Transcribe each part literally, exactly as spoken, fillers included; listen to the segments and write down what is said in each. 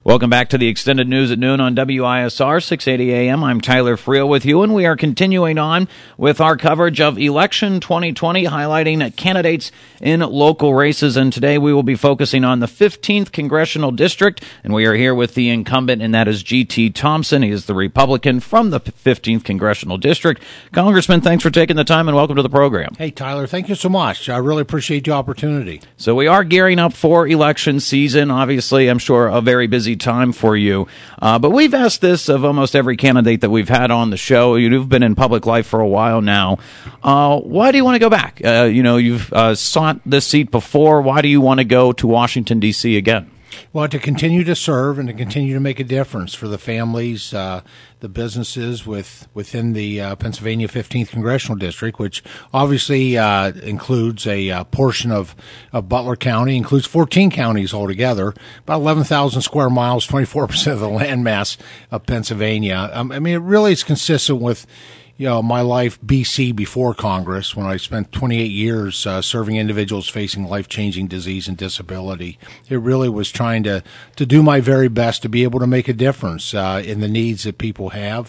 Welcome back to the Extended News at Noon on W I S R six eighty A M. I'm Tyler Friel with you, and we are continuing on with our coverage of Election twenty twenty, highlighting candidates in local races. And today we will be focusing on the fifteenth Congressional District, and we are here with the incumbent, and that is G T Thompson. He is the Republican from the fifteenth Congressional District. Congressman, thanks for taking the time, and welcome to the program. Hey, Tyler, thank you so much. I really appreciate the opportunity. So we are gearing up for election season. Obviously, I'm sure a very busy time for you. Uh, but we've asked this of almost every candidate that we've had on the show. You've been in public life for a while now. Uh, why do you want to go back? Uh, you know, you've uh, sought this seat before. Why do you want to go to Washington, D C again? Well, to continue to serve and to continue to make a difference for the families, uh, the businesses with within the uh, Pennsylvania fifteenth Congressional District, which obviously uh, includes a uh, portion of, of Butler County, includes fourteen counties altogether, about eleven thousand square miles, twenty-four percent of the landmass of Pennsylvania. Um, I mean, it really is consistent with You know, my life B C before Congress, when I spent twenty-eight years uh, serving individuals facing life-changing disease and disability. It really was trying to, to do my very best to be able to make a difference uh, in the needs that people have.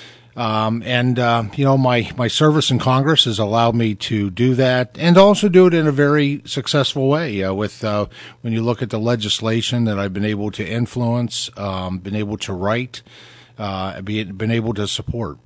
Um, and, uh, you know, my, my service in Congress has allowed me to do that and also do it in a very successful way. Uh, with, uh, when you look at the legislation that I've been able to influence, um, been able to write, uh, be, been able to support.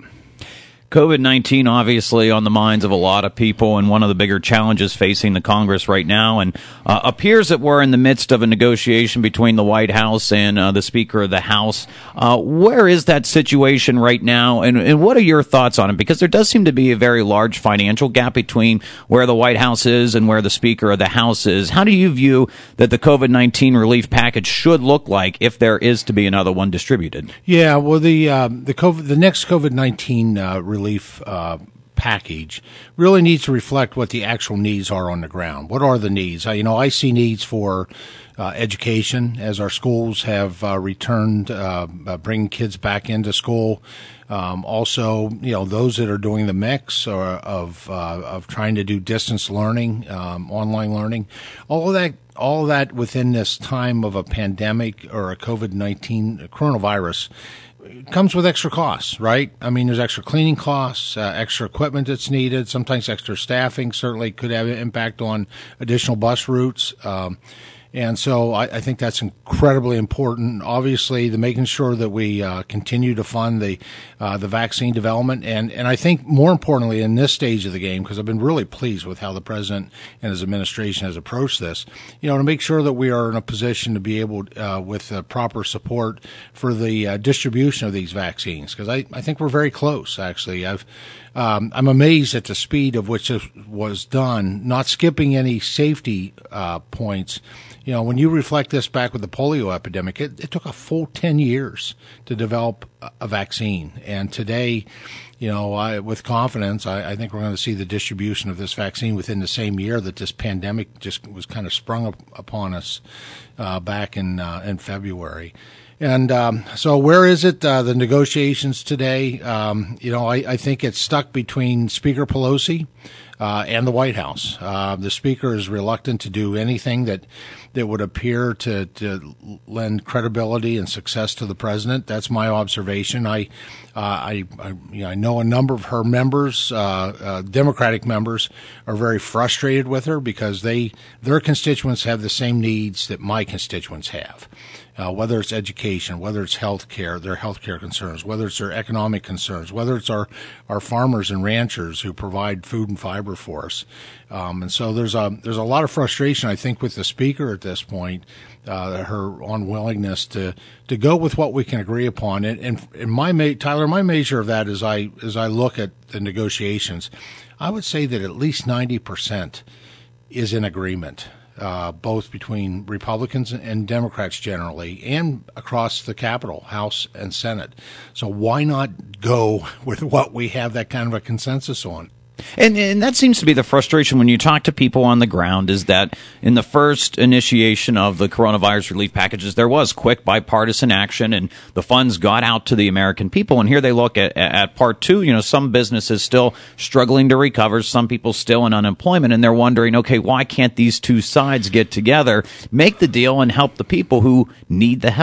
COVID nineteen obviously on the minds of a lot of people, and one of the bigger challenges facing the Congress right now, and uh, appears that we're in the midst of a negotiation between the White House and uh, the Speaker of the House. Uh, where is that situation right now, and, and what are your thoughts on it? Because there does seem to be a very large financial gap between where the White House is and where the Speaker of the House is. How do you view that the COVID nineteen relief package should look like if there is to be another one distributed? Yeah, well, the uh, the COVID, the next COVID nineteen uh, relief relief uh, package really needs to reflect what the actual needs are on the ground. What are the needs? Uh, you know, I see needs for uh, education as our schools have uh, returned, uh, uh, bringing kids back into school. Um, also, you know, those that are doing the mix or of uh, of trying to do distance learning, um, online learning, all of that, all of that within this time of a pandemic or a COVID nineteen coronavirus comes with extra costs, right? I mean, there's extra cleaning costs, uh, extra equipment that's needed, sometimes extra staffing certainly could have an impact on additional bus routes. Um, and so I, I think that's incredibly important. Obviously, the making sure that we uh, continue to fund the uh, the vaccine development. And, and I think more importantly in this stage of the game, because I've been really pleased with how the president and his administration has approached this, you know, to make sure that we are in a position to be able, uh, with uh, proper support for the uh, distribution of these vaccines, because I, I think we're very close, actually. I've Um, I'm amazed at the speed of which it was done, not skipping any safety uh, points. You know, when you reflect this back with the polio epidemic, it, it took a full ten years to develop a vaccine. And today, you know, I, with confidence, I, I think we're going to see the distribution of this vaccine within the same year that this pandemic just was kind of sprung up upon us uh, back in uh, in February. And um, so where is it, uh, the negotiations today? Um, you know, I, I think it's stuck between Speaker Pelosi uh, and the White House. Uh, the Speaker is reluctant to do anything that that would appear to, to lend credibility and success to the president. That's my observation. I, uh, I, I, you know, I know a number of her members, uh, uh, Democratic members, are very frustrated with her because they their constituents have the same needs that my constituents have. Uh, whether it's education, whether it's health care, their health care concerns, whether it's their economic concerns, whether it's our, our farmers and ranchers who provide food and fiber for us. Um, and so there's a there's a lot of frustration, I think, with the Speaker at this point, uh, her unwillingness to, to go with what we can agree upon. And, and, and my Tyler, my measure of that as I as I look at the negotiations, I would say that at least ninety percent is in agreement. Uh, both between Republicans and Democrats generally, and across the Capitol, House and Senate. So why not go with what we have that kind of a consensus on? And, and that seems to be the frustration when you talk to people on the ground, is that in the first initiation of the coronavirus relief packages, there was quick bipartisan action and the funds got out to the American people. And here they look at, at part two, you know, some businesses still struggling to recover, some people still in unemployment, and they're wondering, okay, why can't these two sides get together, make the deal, and help the people who need the help?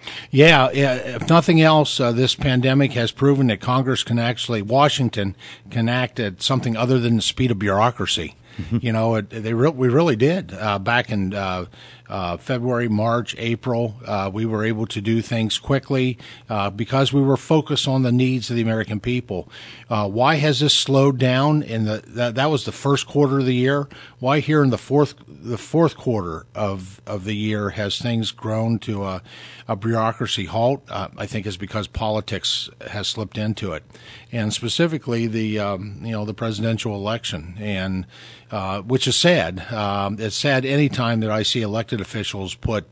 Yeah, yeah, if nothing else, uh, this pandemic has proven that Congress can actually, Washington can act at something other than the speed of bureaucracy. Mm-hmm. You know, it, they re- we really did. Uh, back in uh, uh, February, March, April, uh, we were able to do things quickly uh, because we were focused on the needs of the American people. Uh, why has this slowed down? In the that, that was the first quarter of the year. Why here in the fourth the fourth quarter of of the year has things grown to a, a bureaucracy halt? Uh, I think is because politics has slipped into it, and specifically the um, you know the presidential election, and uh, which is sad. Um, it's sad any time that I see elected officials put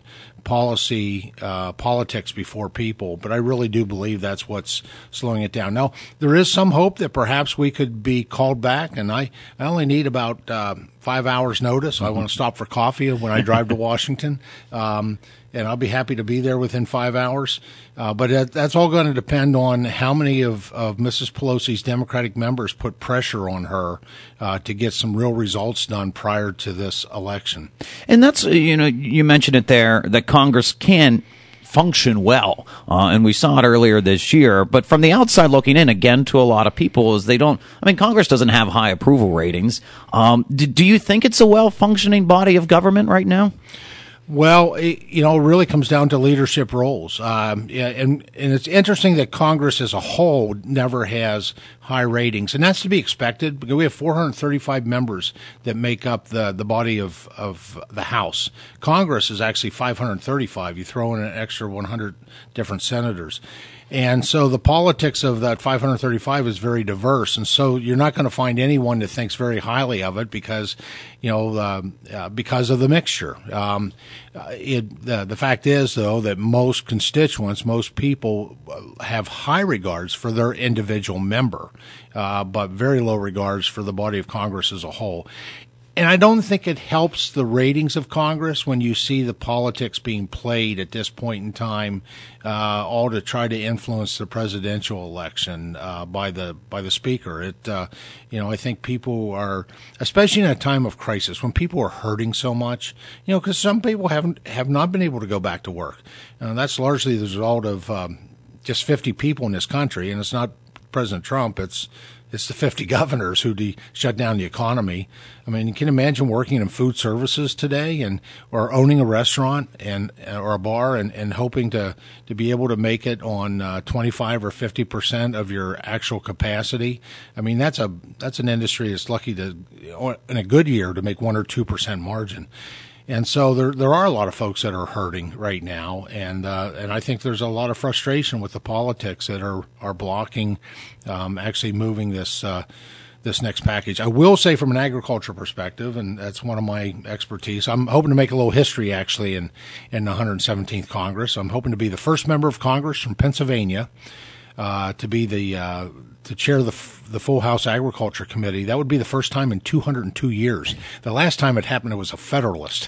policy, uh, politics before people, but I really do believe that's what's slowing it down. Now, there is some hope that perhaps we could be called back, and I, I only need about uh, five hours notice. Mm-hmm. I want to stop for coffee when I drive to Washington, um, and I'll be happy to be there within five hours. Uh, but that, that's all going to depend on how many of, of Missus Pelosi's Democratic members put pressure on her uh, to get some real results done prior to this election. And that's, you know, you mentioned it there, that Congress can function well, uh, and we saw it earlier this year. But from the outside looking in, again, to a lot of people, is they don't, I mean, Congress doesn't have high approval ratings. Um, do, do you think it's a well-functioning body of government right now? Well, it, you know, it really comes down to leadership roles. Um, yeah, and, and it's interesting that Congress as a whole never has high ratings, and that's to be expected because we have four hundred thirty-five members that make up the, the body of, of the House. Congress is actually five hundred thirty-five. You throw in an extra one hundred different senators. And so the politics of that five hundred thirty-five is very diverse. And so you're not going to find anyone that thinks very highly of it because, you know, uh, uh, because of the mixture. Um, it, uh, the fact is, though, that most constituents, most people have high regards for their individual member, uh, but very low regards for the body of Congress as a whole. And I don't think it helps the ratings of Congress when you see the politics being played at this point in time, uh, all to try to influence the presidential election uh, by the by the speaker. It, uh, you know, I think people are, especially in a time of crisis, when people are hurting so much, you know, because some people haven't have not been able to go back to work, and that's largely the result of um, just fifty people in this country, and it's not President Trump. It's It's the fifty governors who de- shut down the economy. I mean, you can imagine working in food services today and or owning a restaurant and or a bar and, and hoping to, to be able to make it on uh, twenty-five or fifty percent of your actual capacity. I mean, that's a that's an industry that's lucky to, in a good year, to make one or two percent margin. And so there there are a lot of folks that are hurting right now, and uh, and I think there's a lot of frustration with the politics that are are blocking um, actually moving this uh, this next package. I will say, from an agriculture perspective, and that's one of my expertise, I'm hoping to make a little history actually in in the one hundred seventeenth Congress. I'm hoping to be the first member of Congress from Pennsylvania uh, to be the uh, to chair the the full House Agriculture Committee. That would be the first time in two hundred two years. The last time it happened, it was a Federalist.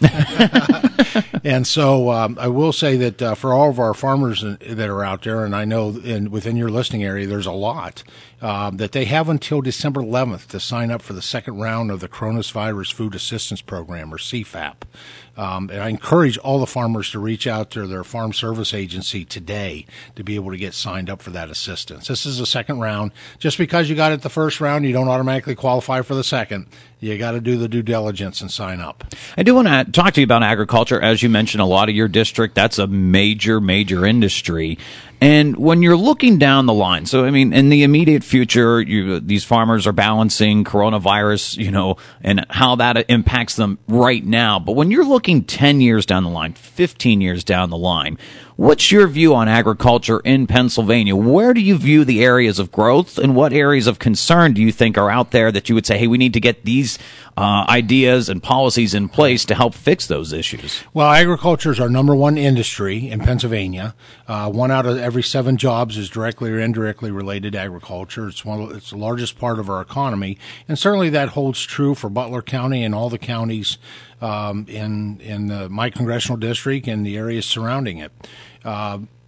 And so um, I will say that uh, for all of our farmers that are out there, and I know in, within your listening area there's a lot, uh, that they have until December eleventh to sign up for the second round of the Coronavirus Food Assistance Program, or C FAP. Um, and I encourage all the farmers to reach out to their farm service agency today to be able to get signed up for that assistance. This is the second round. Just because you got it the first round, you don't automatically qualify for the second. You got to do the due diligence and sign up. I do want to talk to you about agriculture. As you mentioned, a lot of your district, that's a major, major industry. And when you're looking down the line, so, I mean, in the immediate future, you, these farmers are balancing coronavirus, you know, and how that impacts them right now. But when you're looking ten years down the line, fifteen years down the line, what's your view on agriculture in Pennsylvania? Where do you view the areas of growth, and what areas of concern do you think are out there that you would say, hey, we need to get these uh, ideas and policies in place to help fix those issues? Well, agriculture is our number one industry in Pennsylvania. Uh, one out of every seven jobs is directly or indirectly related to agriculture. It's one of, it's the largest part of our economy, and certainly that holds true for Butler County and all the counties um, in in the, my congressional district and the areas surrounding it. Uh,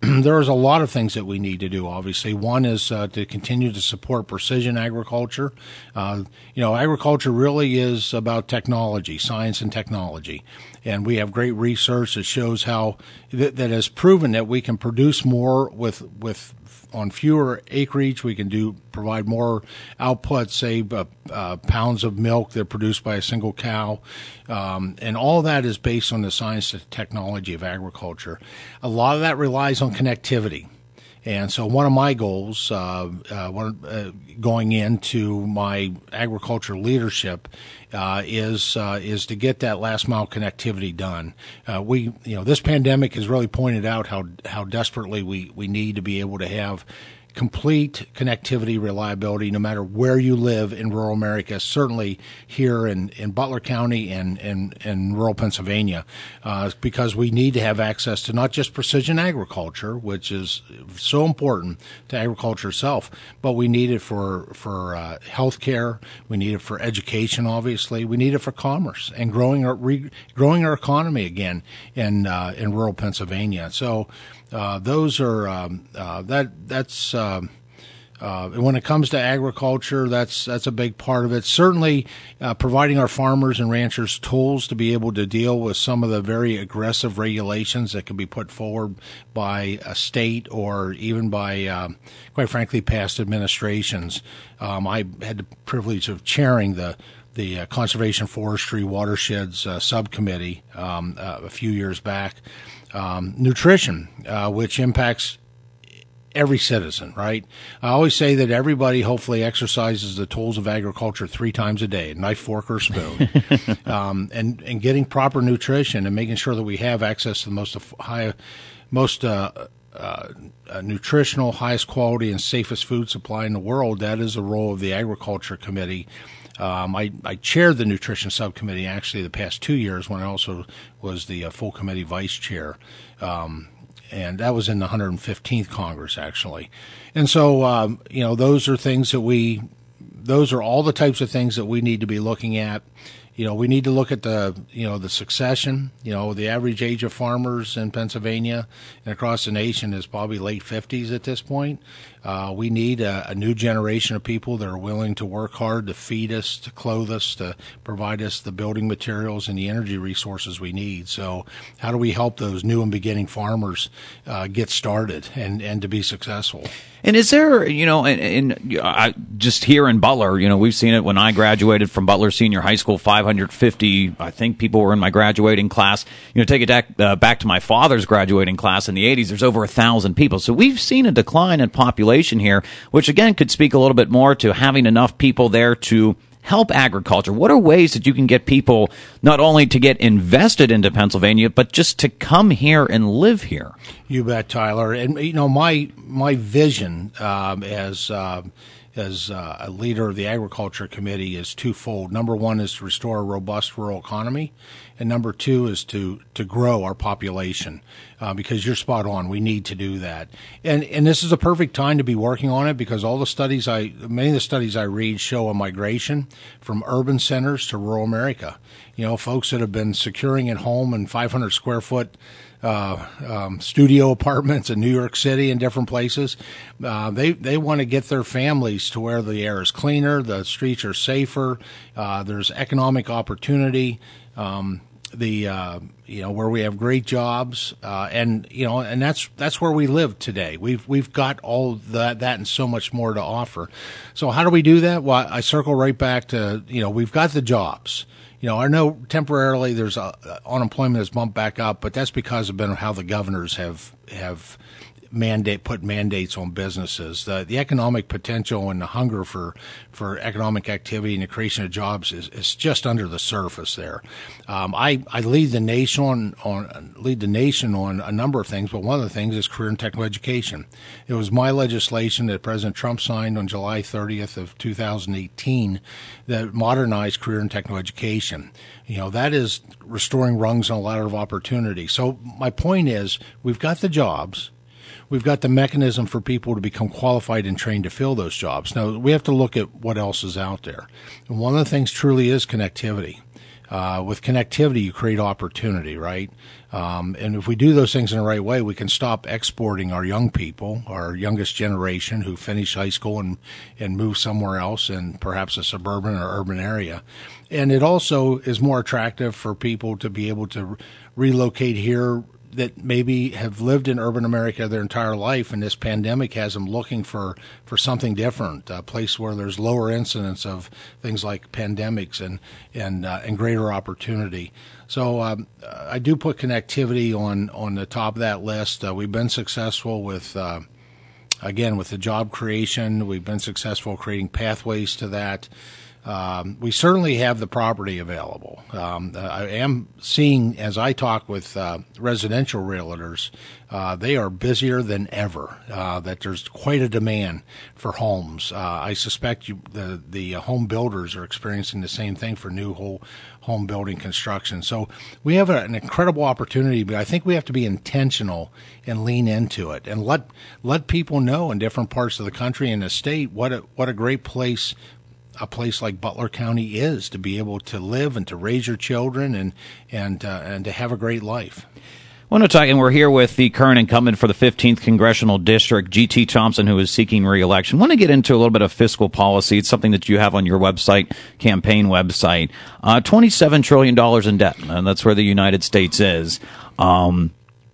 there's a lot of things that we need to do, obviously. One is uh, to continue to support precision agriculture. Uh, you know, agriculture really is about technology, science and technology. And we have great research that shows how that, that has proven that we can produce more with with on fewer acreage. We can do provide more output, say uh, uh, pounds of milk that are produced by a single cow, um, and all that is based on the science and technology of agriculture. A lot of that relies on connectivity. And so one of my goals uh, uh, one, uh, going into my agriculture leadership uh, is uh, is to get that last mile connectivity done. Uh, we, you know, this pandemic has really pointed out how how desperately we, we need to be able to have complete connectivity, reliability, no matter where you live in rural America, certainly here in, in Butler County and in and rural Pennsylvania, uh, because we need to have access to not just precision agriculture, which is so important to agriculture itself, but we need it for, for uh, health care, we need it for education, obviously, we need it for commerce and growing our, re, growing our economy again in, uh, in rural Pennsylvania. So, Uh, those are um, uh, that that's uh, uh, when it comes to agriculture, that's that's a big part of it. Certainly, uh, providing our farmers and ranchers tools to be able to deal with some of the very aggressive regulations that can be put forward by a state or even by, uh, quite frankly, past administrations. Um, I had the privilege of chairing the. the uh, Conservation Forestry Watersheds uh, Subcommittee um, uh, a few years back. Um, nutrition, uh, which impacts every citizen, right? I always say that everybody hopefully exercises the tools of agriculture three times a day, knife, fork, or spoon, um, and, and getting proper nutrition and making sure that we have access to the most high, most uh, uh, uh, nutritional, highest quality, and safest food supply in the world. That is the role of the Agriculture Committee. Um, I, I chaired the nutrition subcommittee actually the past two years when I also was the uh, full committee vice chair. Um, and that was in the one hundred fifteenth Congress actually. And so, um, you know, those are things that we, those are all the types of things that we need to be looking at. You know, we need to look at the, you know, the succession. You know, the average age of farmers in Pennsylvania and across the nation is probably late fifties at this point. Uh, we need a, a new generation of people that are willing to work hard to feed us, to clothe us, to provide us the building materials and the energy resources we need. So how do we help those new and beginning farmers uh, get started and, and to be successful? And is there, you know, and, and I, just here in Butler, you know, we've seen it when I graduated from Butler Senior High School, five hundred fifty, I think people were in my graduating class. You know, take it back, uh, back to my father's graduating class in the eighties, there's over a thousand people. So we've seen a decline in population here, which again could speak a little bit more to having enough people there to help agriculture. What are ways that you can get people not only to get invested into Pennsylvania, but just to come here and live here? You bet, Tyler. And, you know, my my vision um, as uh, as uh, a leader of the Agriculture Committee is twofold. Number one is to restore a robust rural economy, and number two is to to grow our population. Uh, because you're spot on, we need to do that, and and this is a perfect time to be working on it because all the studies I, many of the studies I read show a migration from urban centers to rural America. You know, folks that have been securing at home in five hundred square foot uh, um, studio apartments in New York City and different places, uh, they they want to get their families to where the air is cleaner, the streets are safer, uh, there's economic opportunity. Um, the uh, you know where we have great jobs uh, and you know and that's that's where we live today. We've we've got all that that and so much more to offer. So how do we do that? Well, I circle right back to you know we've got the jobs. You know, I know temporarily there's a, unemployment has bumped back up, but that's because of been how the governors have have. mandate put mandates on businesses. The the economic potential and the hunger for for economic activity and the creation of jobs is, is just under the surface there. Um, I I lead the nation on, on lead the nation on a number of things, but one of the things is career and technical education. It was my legislation that President Trump signed on July thirtieth of two thousand eighteen that modernized career and technical education. You know, that is restoring rungs on a ladder of opportunity. So my point is, we've got the jobs. We've got the mechanism for people to become qualified and trained to fill those jobs. Now, we have to look at what else is out there. And one of the things truly is connectivity. Uh, with connectivity, you create opportunity, right? Um, and if we do those things in the right way, we can stop exporting our young people, our youngest generation who finish high school and, and move somewhere else in perhaps a suburban or urban area. And it also is more attractive for people to be able to re- relocate here that maybe have lived in urban America their entire life, and this pandemic has them looking for, for something different, a place where there's lower incidence of things like pandemics and and uh, and greater opportunity. So um, I do put connectivity on, on the top of that list. Uh, we've been successful with, uh, again, with the job creation. We've been successful creating pathways to that. Um, we certainly have the property available. Um, I am seeing, as I talk with uh, residential realtors, uh, they are busier than ever, uh, that there's quite a demand for homes. Uh, I suspect you, the, the home builders are experiencing the same thing for new whole home building construction. So we have a, an incredible opportunity, but I think we have to be intentional and lean into it and let let people know in different parts of the country and the state what a, what a great place a place like Butler County is to be able to live and to raise your children and and uh, and to have a great life. I want to talk, and we're here with the current incumbent for the fifteenth Congressional District, G T Thompson, who is seeking re-election. I want to get into a little bit of fiscal policy. It's something that you have on your website, campaign website. Uh, twenty-seven trillion dollars in debt, and that's where the United States is. Um,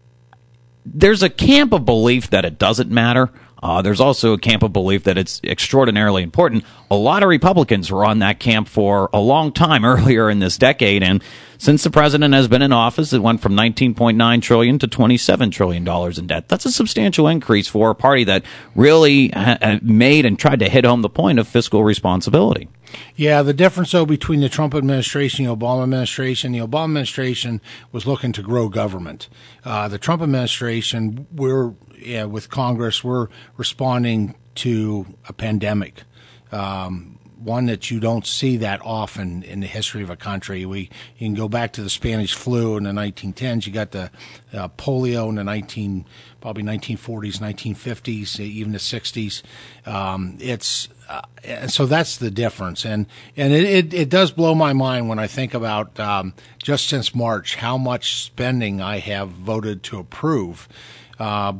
there's a camp of belief that it doesn't matter. Uh, there's also a camp of belief that it's extraordinarily important. A lot of Republicans were on that camp for a long time earlier in this decade, and since the president has been in office, it went from nineteen point nine trillion dollars to twenty-seven trillion dollars in debt. That's a substantial increase for a party that really ha- made and tried to hit home the point of fiscal responsibility. Yeah, the difference, though, between the Trump administration and the Obama administration, the Obama administration was looking to grow government. Uh, the Trump administration, we're, yeah, with Congress, we're responding to a pandemic. Um, one that you don't see that often in the history of a country. We you can go back to the Spanish flu in the nineteen tens. You got the uh, polio in the nineteen probably nineteen forties, nineteen fifties, even the sixties. Um, it's uh, and so that's the difference, and and it, it it does blow my mind when I think about um, just since March how much spending I have voted to approve, uh,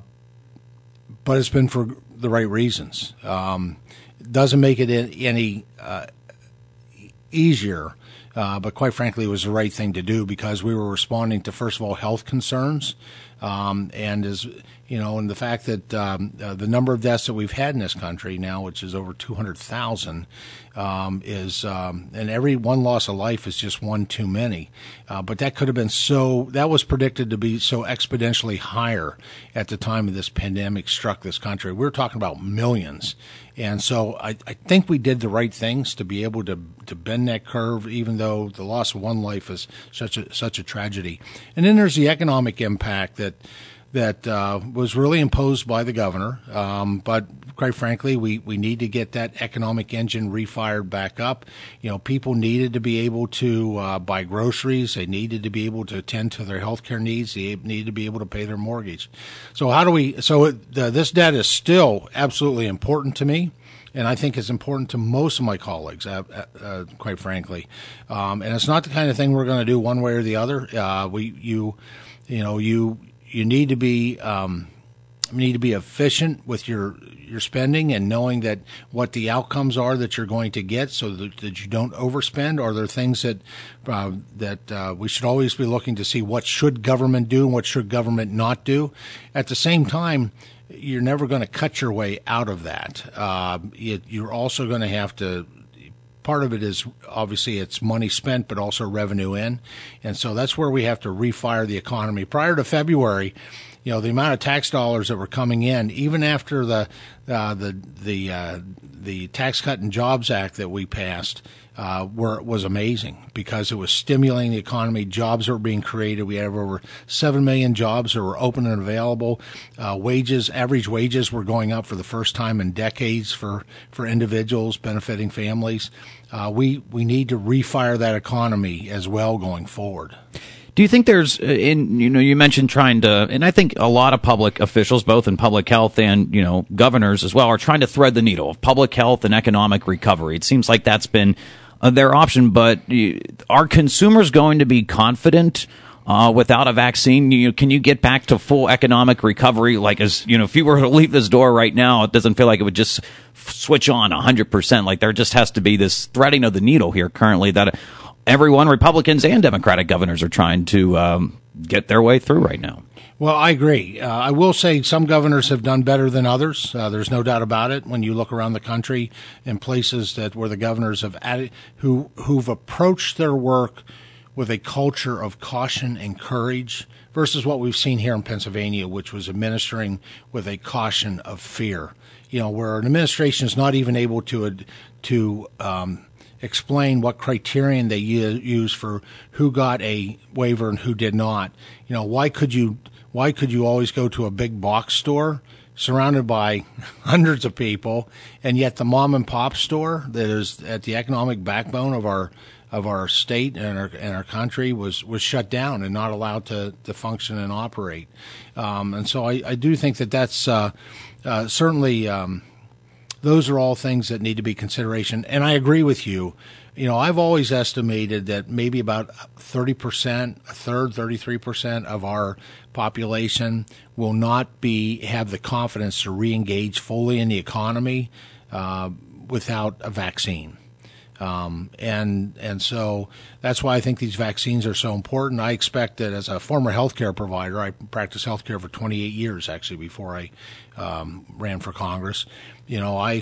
but it's been for the right reasons. Um, Doesn't make it any uh, easier, uh, but quite frankly, it was the right thing to do because we were responding to, first of all, health concerns, um, and as you know, and the fact that um, uh, the number of deaths that we've had in this country now, which is over two hundred thousand, um, is um, and every one loss of life is just one too many. Uh, but that could have been so that was predicted to be so exponentially higher at the time of this pandemic struck this country. We were talking about millions. And so I, I think we did the right things to be able to to bend that curve, even though the loss of one life is such a such a tragedy. And then there's the economic impact that that uh, was really imposed by the governor. Um, but quite frankly, we, we need to get that economic engine refired back up. You know, people needed to be able to uh, buy groceries. They needed to be able to attend to their health care needs. They needed to be able to pay their mortgage. So how do we? So it, the, this debt is still absolutely important to me. And I think it's important to most of my colleagues, uh, uh, quite frankly. Um, and it's not the kind of thing we're going to do one way or the other. Uh, we, you, you know, you you need to be um, need to be efficient with your your spending and knowing that what the outcomes are that you're going to get, so that, that you don't overspend. Are there things that uh, that uh, we should always be looking to see what should government do and what should government not do? At the same time, you're never going to cut your way out of that. Uh, it, you're also going to have to, part of it is obviously it's money spent, but also revenue in. And so that's where we have to refire the economy. Prior to February, you know, the amount of tax dollars that were coming in, even after the uh, the the uh, the Tax Cut and Jobs Act that we passed, uh, were was amazing because it was stimulating the economy. Jobs were being created. We have over seven million jobs that were open and available. Uh, wages, average wages, were going up for the first time in decades for for individuals, benefiting families. Uh, we we need to refire that economy as well going forward. Do you think there's, in you know, you mentioned trying to, and I think a lot of public officials, both in public health and, you know, governors as well, are trying to thread the needle of public health and economic recovery. It seems like that's been uh, their option. But uh, are consumers going to be confident uh, without a vaccine? You, can you get back to full economic recovery? Like, as you know, if you were to leave this door right now, it doesn't feel like it would just f- switch on one hundred percent. Like, there just has to be this threading of the needle here currently that everyone, Republicans and Democratic governors, are trying to um, get their way through right now. Well, I agree. Uh, I will say some governors have done better than others. Uh, there's no doubt about it. When you look around the country in places that where the governors have added, who who've approached their work with a culture of caution and courage versus what we've seen here in Pennsylvania, which was administering with a caution of fear. You know, where an administration is not even able to to um, explain what criterion they use for who got a waiver and who did not. You know, why could you why could you always go to a big box store surrounded by hundreds of people, and yet the mom and pop store that is at the economic backbone of our of our state and our and our country was, was shut down and not allowed to, to function and operate. Um, and so I, I do think that that's uh, uh, certainly um, those are all things that need to be consideration. And I agree with you. You know, I've always estimated that maybe about thirty percent, a third, thirty-three percent of our population will not be have the confidence to reengage fully in the economy uh, without a vaccine. Um, and and so that's why I think these vaccines are so important. I expect that as a former healthcare provider, I practiced healthcare for twenty-eight years actually before I um, ran for Congress. You know, I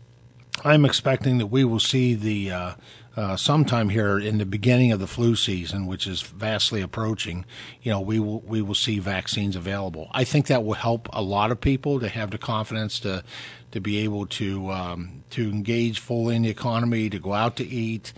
I'm expecting that we will see the uh, uh, sometime here in the beginning of the flu season, which is vastly approaching. You know, we will we will see vaccines available. I think that will help a lot of people to have the confidence to. to be able to um, to engage fully in the economy, to go out to eat,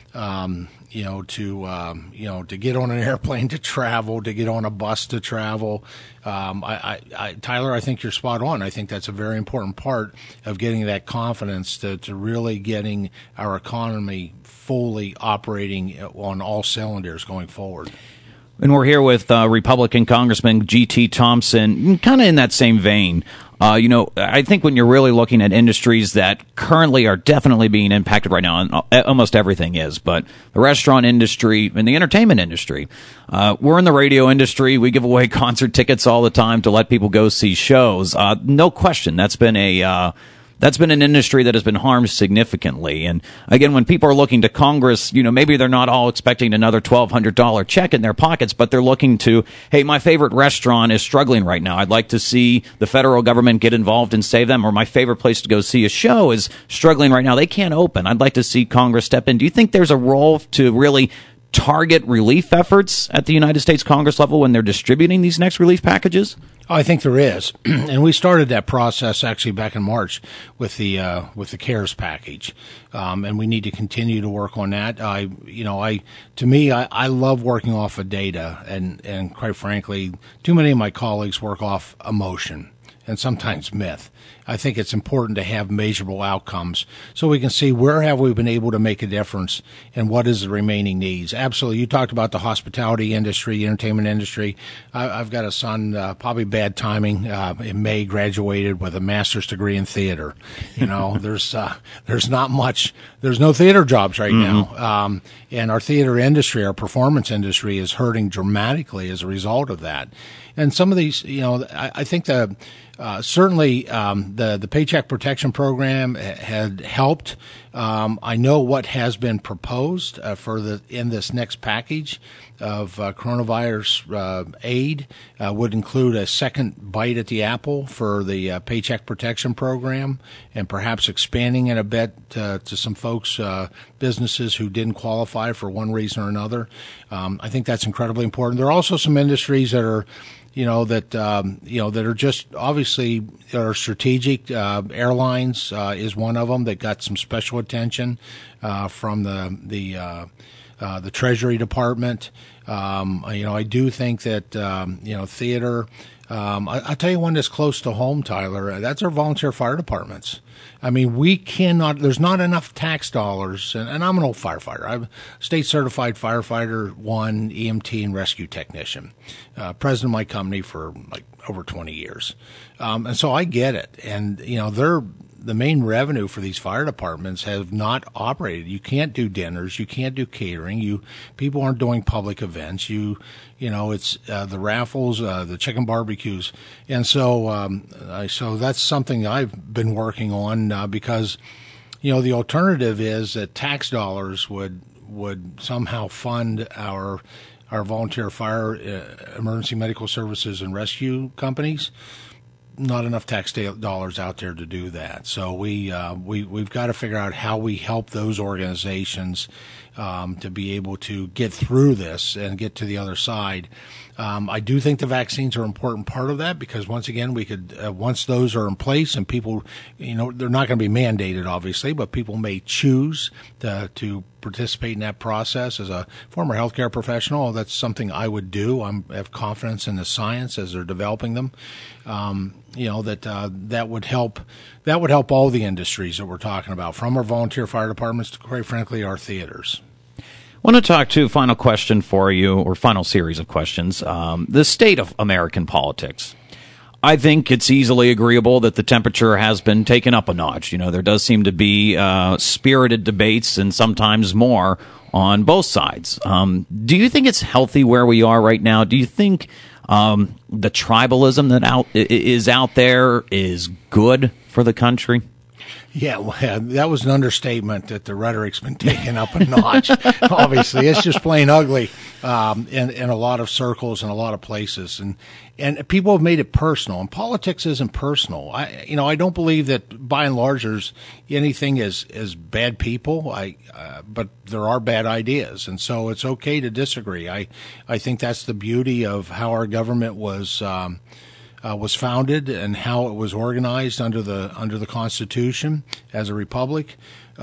um, you know, to um, you know, to get on an airplane to travel, to get on a bus to travel. Um, I, I, I, Tyler, I think you're spot on. I think that's a very important part of getting that confidence to, to really getting our economy fully operating on all cylinders going forward. And we're here with uh, Republican Congressman G T Thompson, kind of in that same vein. Uh, you know, I think when you're really looking at industries that currently are definitely being impacted right now, and almost everything is, but the restaurant industry and the entertainment industry, uh, we're in the radio industry. We give away concert tickets all the time to let people go see shows. Uh, no question, that's been a uh, That's been an industry that has been harmed significantly. And again, when people are looking to Congress, you know, maybe they're not all expecting another twelve hundred dollars check in their pockets, but they're looking to, hey, my favorite restaurant is struggling right now. I'd like to see the federal government get involved and save them. Or my favorite place to go see a show is struggling right now. They can't open. I'd like to see Congress step in. Do you think there's a role to really target relief efforts at the United States Congress level when they're distributing these next relief packages? Oh, I think there is, and we started that process actually back in March with the uh, with the CARES package, um, and we need to continue to work on that. I, you know, I to me, I, I love working off of data, and and quite frankly, too many of my colleagues work off emotion and sometimes myth. I think it's important to have measurable outcomes so we can see where have we been able to make a difference and what is the remaining needs. Absolutely. You talked about the hospitality industry, the entertainment industry. I, I've got a son, uh, probably bad timing, uh, in May graduated with a master's degree in theater. You know, there's, uh, there's not much, there's no theater jobs right mm-hmm. now. Um, and our theater industry, our performance industry is hurting dramatically as a result of that. And some of these, you know, I, I think the, uh, certainly, um, the, the Paycheck Protection Program had helped. Um, I know what has been proposed, uh, for the, in this next package of, uh, coronavirus, uh, aid, uh, would include a second bite at the apple for the, uh, Paycheck Protection Program and perhaps expanding it a bit, uh, to some folks, uh, businesses who didn't qualify for one reason or another. Um, I think that's incredibly important. There are also some industries that are, you know, that, um, you know, that are just obviously are strategic. Uh, airlines, uh, is one of them that got some special attention, uh, from the, the, uh, uh, the Treasury Department. Um, you know, I do think that, um, you know, theater, um, I, I'll tell you one that's close to home, Tyler, that's our volunteer fire departments. I mean, we cannot, there's not enough tax dollars, and, and I'm an old firefighter. I'm a state certified firefighter, one E M T and rescue technician, uh, president of my company for like over twenty years. Um, and so I get it. And, you know, they're, the main revenue for these fire departments have not operated. You can't do dinners, you can't do catering. You people aren't doing public events. You you know it's uh, the raffles, uh, the chicken barbecues, and so um, I, so that's something I've been working on uh, because you know the alternative is that tax dollars would would somehow fund our our volunteer fire, uh, emergency medical services, and rescue companies. Not enough tax dollars out there to do that. So we uh, we we've got to figure out how we help those organizations um, to be able to get through this and get to the other side. Um, I do think the vaccines are an important part of that because once again, we could uh, once those are in place and people, you know, they're not going to be mandated, obviously, but people may choose to to participate in that process. As a former healthcare professional, that's something I would do. I'm, I have confidence in the science as they're developing them. Um, you know that uh, that would help. That would help all the industries that we're talking about, from our volunteer fire departments to, quite frankly, our theaters. I want to talk to final question for you, or final series of questions. Um, the state of American politics. I think it's easily agreeable that the temperature has been taken up a notch. You know, there does seem to be uh, spirited debates and sometimes more on both sides. Um, do you think it's healthy where we are right now? Do you think um, the tribalism that out is out there is good for the country? Yeah, well, that was an understatement that the rhetoric's been taken up a notch. Obviously, it's just plain ugly um, in, in a lot of circles and a lot of places. And and people have made it personal. And politics isn't personal. I, you know, I don't believe that by and large there's anything as, as bad people. I, uh, but there are bad ideas. And so it's okay to disagree. I, I think that's the beauty of how our government was um Uh, was founded and how it was organized under the under the Constitution as a republic,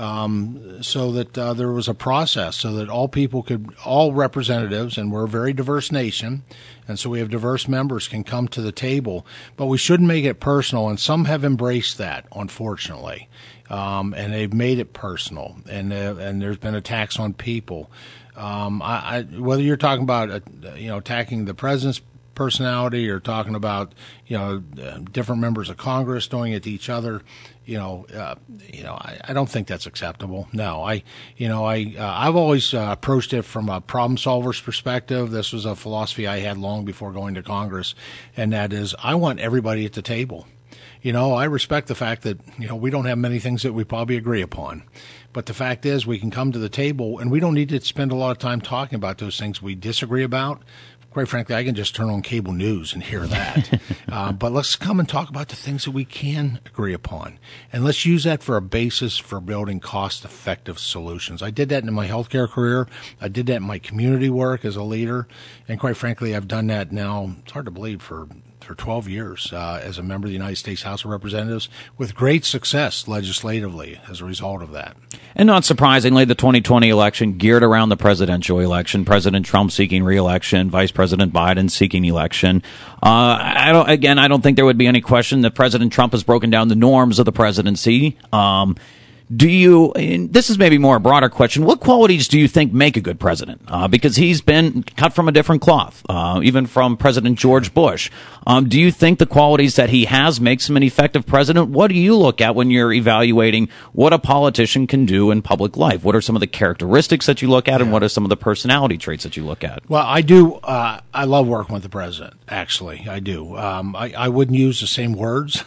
um, so that uh, there was a process, so that all people could, all representatives, and we're a very diverse nation, and so we have diverse members can come to the table, but we shouldn't make it personal, and some have embraced that, unfortunately, um, and they've made it personal, and uh, and there's been attacks on people. Um, I, I, whether you're talking about uh, you know attacking the president's personality or talking about, you know, uh, different members of Congress doing it to each other, you know, uh, you know, I, I don't think that's acceptable. No, I, you know, I, uh, I've always uh, approached it from a problem solver's perspective. This was a philosophy I had long before going to Congress, and that is I want everybody at the table. You know, I respect the fact that, you know, we don't have many things that we probably agree upon. But the fact is we can come to the table and we don't need to spend a lot of time talking about those things we disagree about. Quite frankly, I can just turn on cable news and hear that. uh, but let's come and talk about the things that we can agree upon. And let's use that for a basis for building cost-effective solutions. I did that in my healthcare career. I did that in my community work as a leader. And quite frankly, I've done that now, it's hard to believe, for for twelve years uh, as a member of the United States House of Representatives with great success legislatively as a result of that. And not surprisingly, the twenty twenty election geared around the presidential election, President Trump seeking re-election, Vice President Biden seeking election. Uh, I don't, again, I don't think there would be any question that President Trump has broken down the norms of the presidency. Um, Do you, and this is maybe more a broader question, what qualities do you think make a good president? Uh, because he's been cut from a different cloth, uh, even from President George Bush. Um, do you think the qualities that he has makes him an effective president? What do you look at when you're evaluating what a politician can do in public life? What are some of the characteristics that you look at, yeah. and what are some of the personality traits that you look at? Well, I do, uh, I love working with the president, actually, I do. Um, I, I wouldn't use the same words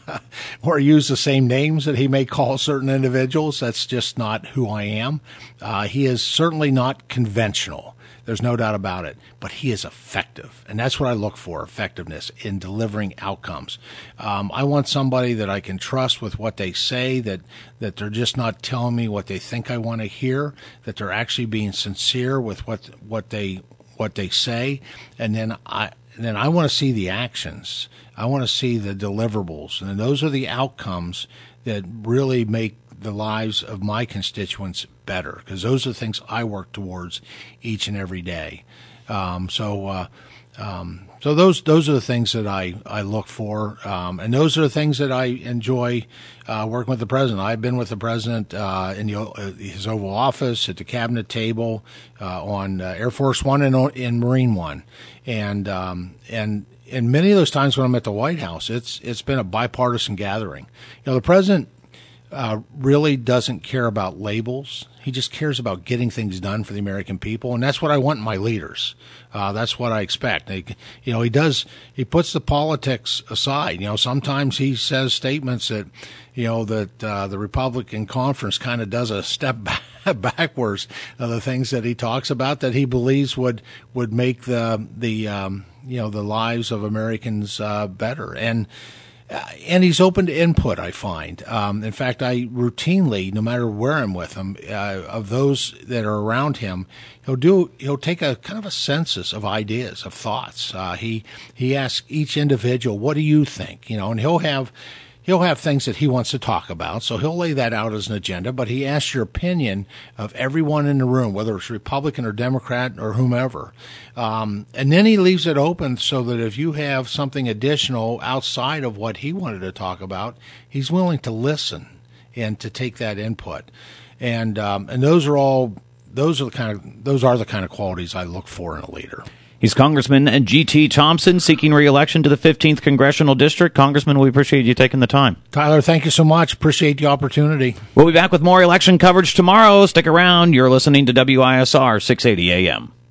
or use the same names that he may call certain individuals. Individuals. That's just not who I am. Uh, he is certainly not conventional. There's no doubt about it. But he is effective. And that's what I look for, effectiveness in delivering outcomes. Um, I want somebody that I can trust with what they say, that, that they're just not telling me what they think I want to hear, that they're actually being sincere with what, what they, what they say. And then I, and then I want to see the actions. I want to see the deliverables. And those are the outcomes that really make the lives of my constituents better, because those are the things I work towards each and every day. Um, so, uh, um, so those those are the things that I, I look for, um, and those are the things that I enjoy uh, working with the president. I've been with the president uh, in the, uh, his Oval Office, at the cabinet table, uh, on uh, Air Force One and in Marine One, and um, and. And many of those times when I'm at the White House, it's it's been a bipartisan gathering. You know, the president uh, really doesn't care about labels. He just cares about getting things done for the American people, and that's what I want in my leaders. Uh, that's what I expect. They, you know, he does. He puts the politics aside. You know, sometimes he says statements that, you know, that uh, the Republican conference kind of does a step back, backwards of the things that he talks about that he believes would would make the the um, you know the lives of Americans uh, better. And. Uh, and he's open to input, I find. Um, in fact, I routinely, no matter where I'm with him, uh, of those that are around him, he'll do. He'll take a kind of a census of ideas, of thoughts. Uh, he he asks each individual, "What do you think?" You know, and he'll have. He'll have things that he wants to talk about, so he'll lay that out as an agenda, but he asks your opinion of everyone in the room, whether it's Republican or Democrat or whomever. Um, and then he leaves it open so that if you have something additional outside of what he wanted to talk about, he's willing to listen and to take that input. And um, and those are all those are the kind of those are the kind of qualities I look for in a leader. He's Congressman G T. Thompson, seeking re-election to the fifteenth Congressional District. Congressman, we appreciate you taking the time. Tyler, thank you so much. Appreciate the opportunity. We'll be back with more election coverage tomorrow. Stick around. You're listening to W I S R six eighty A M.